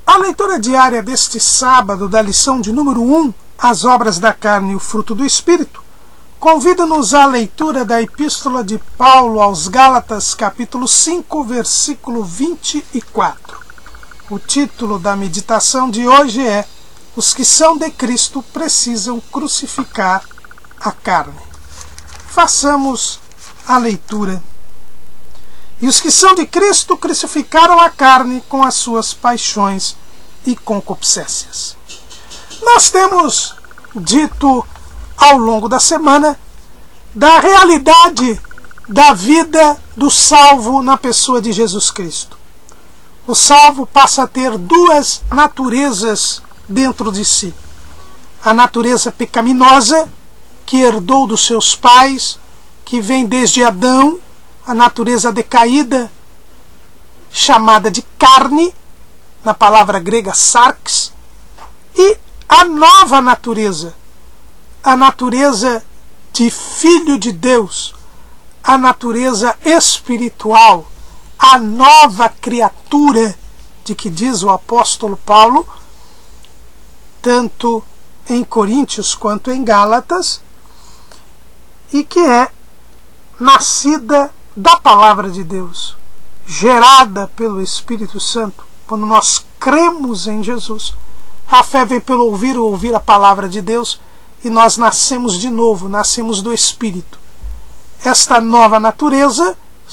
A leitura diária deste sábado da lição de número 1, As Obras da Carne e o Fruto do Espírito, convida-nos à leitura da Epístola de Paulo aos Gálatas, capítulo 5, versículo 24. O título da meditação de hoje é Os que são de Cristo precisam crucificar a carne. Façamos a leitura. E os que são de Cristo crucificaram a carne com as suas paixões e concupiscências. Nós temos dito ao longo da semana da realidade da vida do salvo na pessoa de Jesus Cristo. O salvo passa a ter duas naturezas dentro de si. A natureza pecaminosa, que herdou dos seus pais, que vem desde Adão, a natureza decaída, chamada de carne, na palavra grega sarx, e a nova natureza, a natureza de filho de Deus, a natureza espiritual, a nova criatura de que diz o apóstolo Paulo, tanto em Coríntios quanto em Gálatas, e que é nascida da palavra de Deus, gerada pelo Espírito Santo. Quando nós cremos em Jesus, a fé vem pelo ouvir a palavra de Deus, e nós nascemos de novo, nascemos do Espírito. Esta nova natureza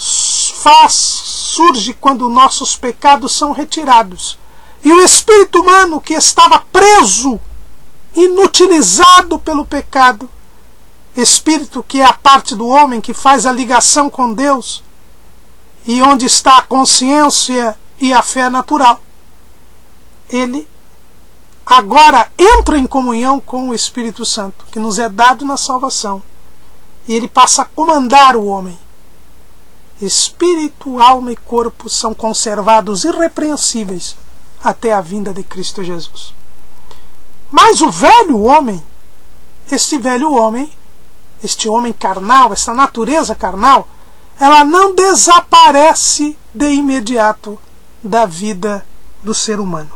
surge quando nossos pecados são retirados. E o espírito humano que estava preso, inutilizado pelo pecado, espírito que é a parte do homem que faz a ligação com Deus, e onde está a consciência e a fé natural, ele agora entra em comunhão com o Espírito Santo, que nos é dado na salvação, e ele passa a comandar o homem. Espírito, alma e corpo são conservados irrepreensíveis até a vinda de Cristo Jesus. Mas o velho homem, este homem carnal, essa natureza carnal, ela não desaparece de imediato da vida do ser humano.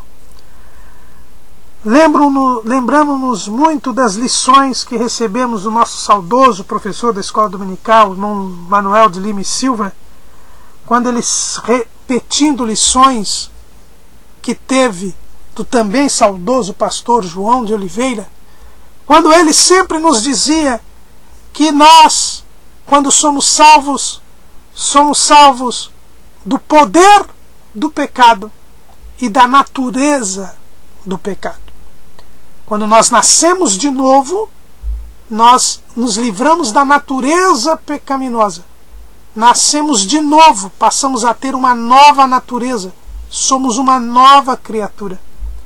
Lembramos-nos muito das lições que recebemos do nosso saudoso professor da escola dominical, o irmão Manuel de Lima e Silva, quando ele, repetindo lições que teve do também saudoso pastor João de Oliveira, quando ele sempre nos dizia que nós, quando somos salvos do poder do pecado e da natureza do pecado. Quando nós nascemos de novo, nós nos livramos da natureza pecaminosa. Nascemos de novo, passamos a ter uma nova natureza. Somos uma nova criatura.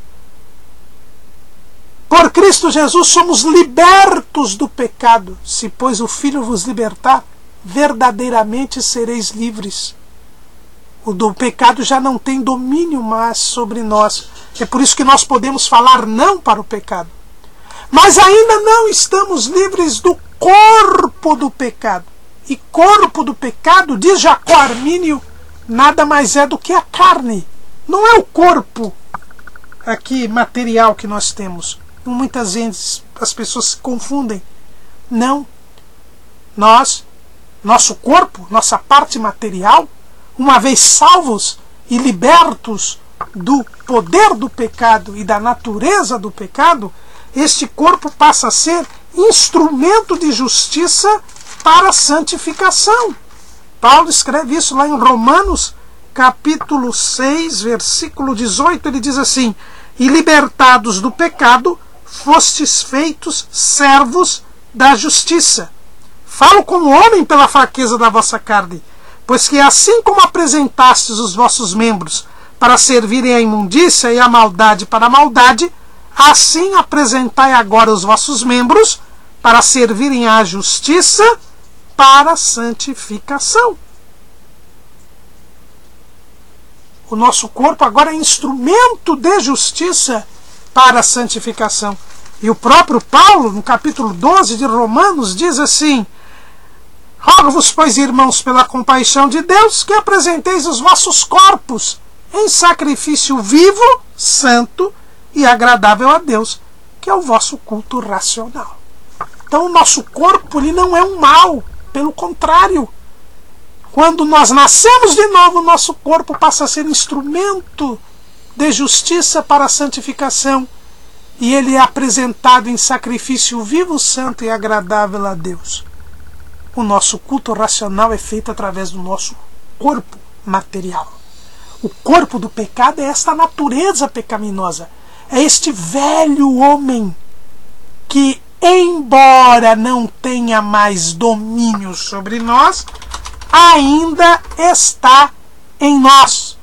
Por Cristo Jesus somos libertos do pecado. Se, pois, o Filho vos libertar, verdadeiramente sereis livres. O do pecado já não tem domínio mais sobre nós. É por isso que nós podemos falar não para o pecado. Mas ainda não estamos livres do corpo do pecado. E corpo do pecado, diz Jacó Armínio, nada mais é do que a carne. Não é o corpo aqui material que nós temos. Muitas vezes as pessoas se confundem. Não. Nosso corpo, nossa parte material, uma vez salvos e libertos do poder do pecado e da natureza do pecado, este corpo passa a ser instrumento de justiça para a santificação. Paulo escreve isso lá em Romanos, capítulo 6, versículo 18, ele diz assim: e libertados do pecado, fostes feitos servos da justiça. Falo como homem pela fraqueza da vossa carne, pois que assim como apresentastes os vossos membros para servirem à imundícia e à maldade para a maldade, assim apresentai agora os vossos membros para servirem à justiça para a santificação. O nosso corpo agora é instrumento de justiça para a santificação. E o próprio Paulo, no capítulo 12 de Romanos, diz assim: rogo-vos, pois, irmãos, pela compaixão de Deus, que apresenteis os vossos corpos em sacrifício vivo, santo e agradável a Deus, que é o vosso culto racional. Então o nosso corpo ele não é um mal, pelo contrário. Quando nós nascemos de novo, o nosso corpo passa a ser instrumento de justiça para a santificação, e ele é apresentado em sacrifício vivo, santo e agradável a Deus. O nosso culto racional é feito através do nosso corpo material. O corpo do pecado é esta natureza pecaminosa, é este velho homem que, embora não tenha mais domínio sobre nós, ainda está em nós.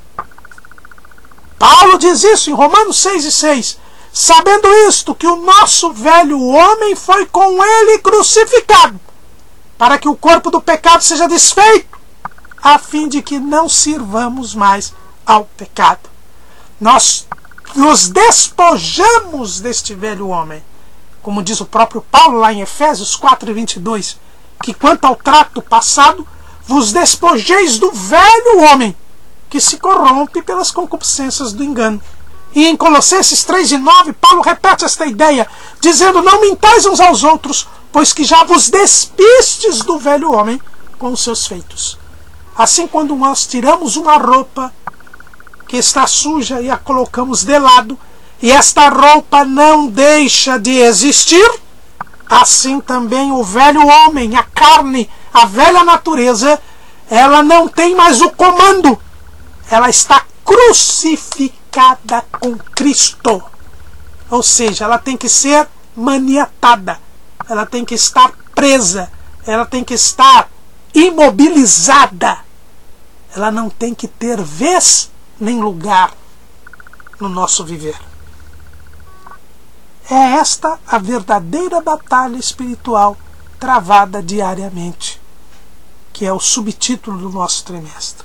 Paulo diz isso em Romanos 6:6. Sabendo isto, que o nosso velho homem foi com ele crucificado, para que o corpo do pecado seja desfeito, a fim de que não sirvamos mais ao pecado. Nós nos despojamos deste velho homem, como diz o próprio Paulo lá em Efésios 4:22, que quanto ao trato passado, vos despojeis do velho homem, que se corrompe pelas concupiscências do engano. E em Colossenses 3:9, Paulo repete esta ideia, dizendo: não mintais uns aos outros, pois que já vos despistes do velho homem com os seus feitos. Assim, quando nós tiramos uma roupa que está suja e a colocamos de lado, e esta roupa não deixa de existir, assim também o velho homem, a carne, a velha natureza, ela não tem mais o comando. Ela está crucificada com Cristo. Ou seja, ela tem que ser maniatada. Ela tem que estar presa. Ela tem que estar imobilizada. Ela não tem que ter vez nem lugar no nosso viver. É esta a verdadeira batalha espiritual travada diariamente, que é o subtítulo do nosso trimestre.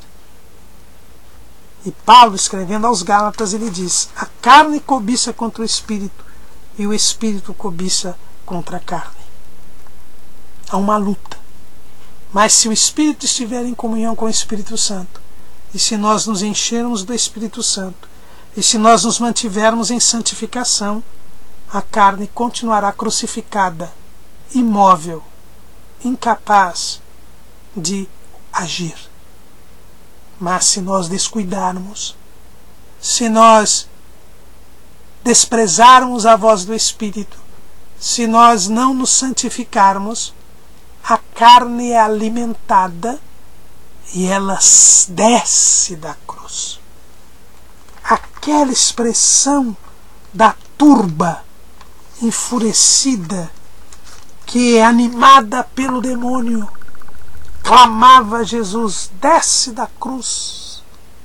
E Paulo, escrevendo aos Gálatas, ele diz: a carne cobiça contra o espírito e o espírito cobiça contra a carne. Há uma luta. Mas se o espírito estiver em comunhão com o Espírito Santo, e se nós nos enchermos do Espírito Santo, e se nós nos mantivermos em santificação, a carne continuará crucificada, imóvel, incapaz de agir. Mas se nós descuidarmos, se nós desprezarmos a voz do Espírito, se nós não nos santificarmos, a carne é alimentada e ela desce da cruz. Aquela expressão da turba enfurecida, que é animada pelo demônio, clamava a Jesus: desce da cruz.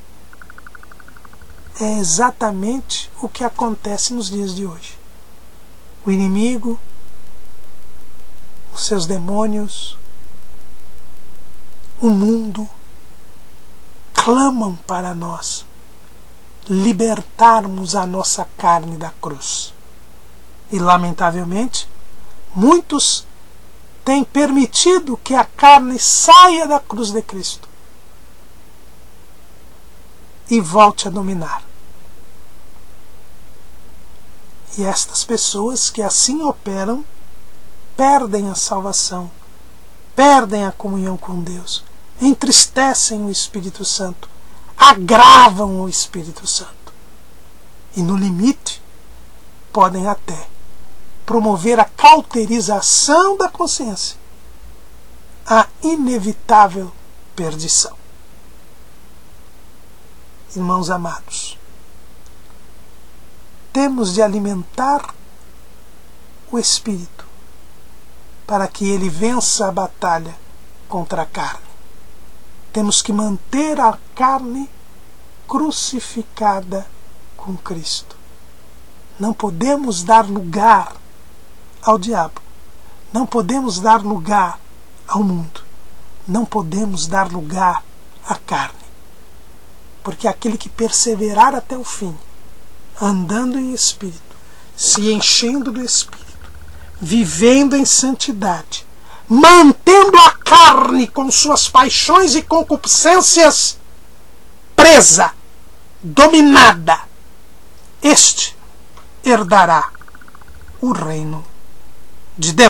É exatamente o que acontece nos dias de hoje. O inimigo, os seus demônios, o mundo clamam para nós libertarmos a nossa carne da cruz. E, lamentavelmente, muitos têm permitido que a carne saia da cruz de Cristo e volte a dominar. E estas pessoas que assim operam perdem a salvação, perdem a comunhão com Deus, entristecem o Espírito Santo, agravam o Espírito Santo. E no limite, podem até promover a cauterização da consciência, a inevitável perdição. Irmãos amados, temos de alimentar o Espírito para que ele vença a batalha contra a carne. Temos que manter a carne crucificada com Cristo. Não podemos dar lugar ao diabo. Não podemos dar lugar ao mundo. Não podemos dar lugar à carne. Porque aquele que perseverar até o fim, andando em Espírito, se enchendo do Espírito, vivendo em santidade, mantendo a carne com suas paixões e concupiscências presa, dominada, este herdará o reino de Deus.